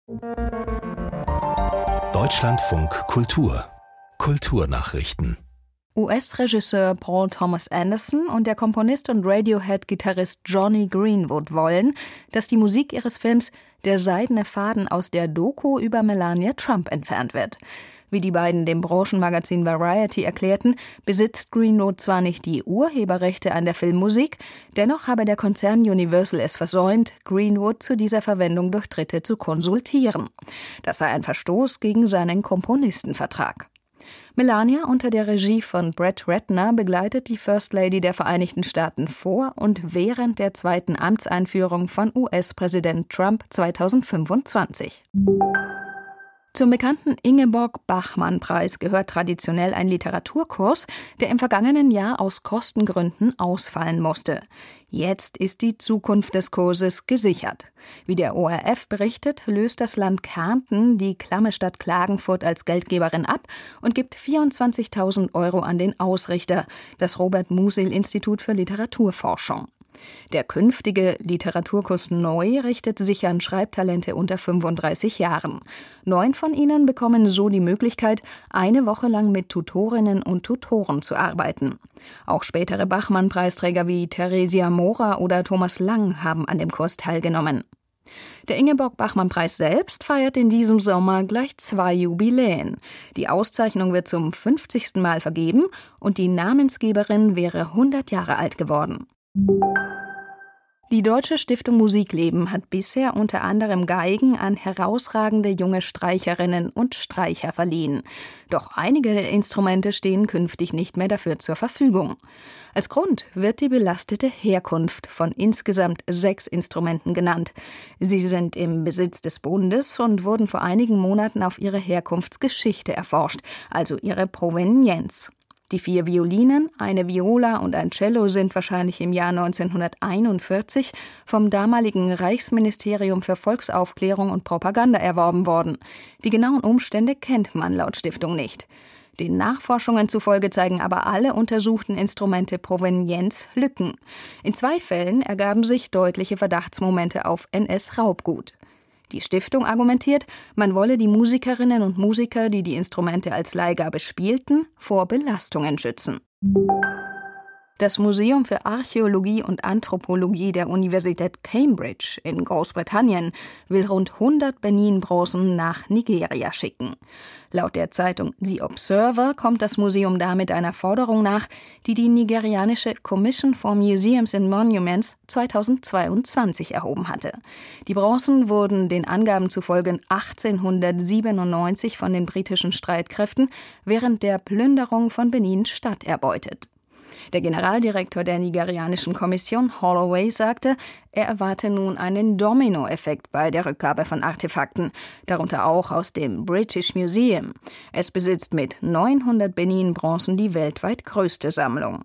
Deutschlandfunk Kultur. Kulturnachrichten. US-Regisseur Paul Thomas Anderson und der Komponist und Radiohead-Gitarrist Jonny Greenwood wollen, dass die Musik ihres Films Der seidene Faden aus der Doku über Melania Trump entfernt wird. Wie die beiden dem Branchenmagazin Variety erklärten, besitzt Greenwood zwar nicht die Urheberrechte an der Filmmusik, dennoch habe der Konzern Universal es versäumt, Greenwood zu dieser Verwendung durch Dritte zu konsultieren. Das sei ein Verstoß gegen seinen Komponistenvertrag. Melania unter der Regie von Brett Ratner begleitet die First Lady der Vereinigten Staaten vor und während der zweiten Amtseinführung von US-Präsident Trump 2025. Zum bekannten Ingeborg-Bachmann-Preis gehört traditionell ein Literaturkurs, der im vergangenen Jahr aus Kostengründen ausfallen musste. Jetzt ist die Zukunft des Kurses gesichert. Wie der ORF berichtet, löst das Land Kärnten die klamme Stadt Klagenfurt als Geldgeberin ab und gibt 24.000 € an den Ausrichter, das Robert-Musil-Institut für Literaturforschung. Der künftige Literaturkurs Neu richtet sich an Schreibtalente unter 35 Jahren. 9 von ihnen bekommen so die Möglichkeit, eine Woche lang mit Tutorinnen und Tutoren zu arbeiten. Auch spätere Bachmann-Preisträger wie Theresia Mora oder Thomas Lang haben an dem Kurs teilgenommen. Der Ingeborg-Bachmann-Preis selbst feiert in diesem Sommer gleich 2 Jubiläen. Die Auszeichnung wird zum 50. Mal vergeben und die Namensgeberin wäre 100 Jahre alt geworden. Die Deutsche Stiftung Musikleben hat bisher unter anderem Geigen an herausragende junge Streicherinnen und Streicher verliehen. Doch einige der Instrumente stehen künftig nicht mehr dafür zur Verfügung. Als Grund wird die belastete Herkunft von insgesamt 6 Instrumenten genannt. Sie sind im Besitz des Bundes und wurden vor einigen Monaten auf ihre Herkunftsgeschichte erforscht, also ihre Provenienz. Die 4 Violinen, eine Viola und ein Cello sind wahrscheinlich im Jahr 1941 vom damaligen Reichsministerium für Volksaufklärung und Propaganda erworben worden. Die genauen Umstände kennt man laut Stiftung nicht. Den Nachforschungen zufolge zeigen aber alle untersuchten Instrumente Provenienzlücken. In 2 Fällen ergaben sich deutliche Verdachtsmomente auf NS-Raubgut. Die Stiftung argumentiert, man wolle die Musikerinnen und Musiker, die die Instrumente als Leihgabe spielten, vor Belastungen schützen. Das Museum für Archäologie und Anthropologie der Universität Cambridge in Großbritannien will rund 100 Benin-Bronzen nach Nigeria schicken. Laut der Zeitung The Observer kommt das Museum damit einer Forderung nach, die die nigerianische Commission for Museums and Monuments 2022 erhoben hatte. Die Bronzen wurden den Angaben zufolge 1897 von den britischen Streitkräften während der Plünderung von Benin-Stadt erbeutet. Der Generaldirektor der nigerianischen Kommission, Holloway, sagte, er erwarte nun einen Dominoeffekt bei der Rückgabe von Artefakten, darunter auch aus dem British Museum. Es besitzt mit 900 Benin-Bronzen die weltweit größte Sammlung.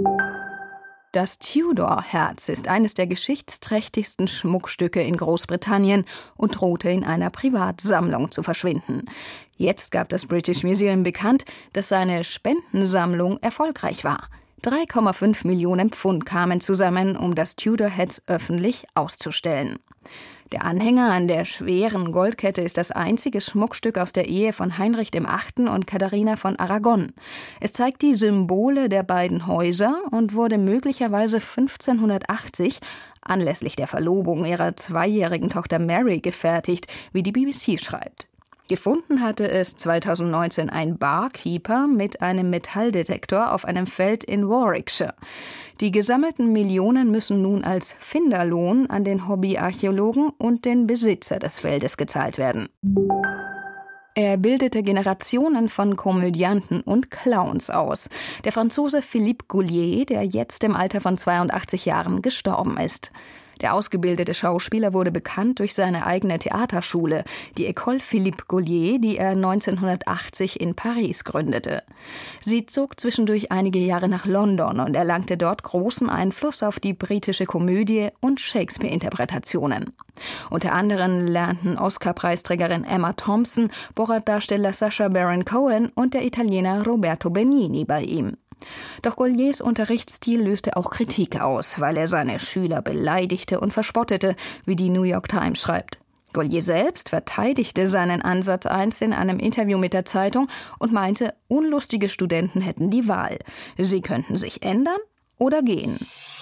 Das Tudor-Herz ist eines der geschichtsträchtigsten Schmuckstücke in Großbritannien und drohte in einer Privatsammlung zu verschwinden. Jetzt gab das British Museum bekannt, dass seine Spendensammlung erfolgreich war. 3,5 Millionen Pfund kamen zusammen, um das Tudor-Herz öffentlich auszustellen. Der Anhänger an der schweren Goldkette ist das einzige Schmuckstück aus der Ehe von Heinrich VIII. Und Katharina von Aragon. Es zeigt die Symbole der beiden Häuser und wurde möglicherweise 1580 anlässlich der Verlobung ihrer 2-jährigen Tochter Mary gefertigt, wie die BBC schreibt. Gefunden hatte es 2019 ein Barkeeper mit einem Metalldetektor auf einem Feld in Warwickshire. Die gesammelten Millionen müssen nun als Finderlohn an den Hobbyarchäologen und den Besitzer des Feldes gezahlt werden. Er bildete Generationen von Komödianten und Clowns aus. Der Franzose Philippe Gaulier, der jetzt im Alter von 82 Jahren gestorben ist. Der ausgebildete Schauspieler wurde bekannt durch seine eigene Theaterschule, die École Philippe Gaulier, die er 1980 in Paris gründete. Sie zog zwischendurch einige Jahre nach London und erlangte dort großen Einfluss auf die britische Komödie und Shakespeare-Interpretationen. Unter anderem lernten Oscar-Preisträgerin Emma Thompson, Borat-Darsteller Sacha Baron Cohen und der Italiener Roberto Benigni bei ihm. Doch Gauliers Unterrichtsstil löste auch Kritik aus, weil er seine Schüler beleidigte und verspottete, wie die New York Times schreibt. Gollier selbst verteidigte seinen Ansatz einst in einem Interview mit der Zeitung und meinte, unlustige Studenten hätten die Wahl. Sie könnten sich ändern oder gehen.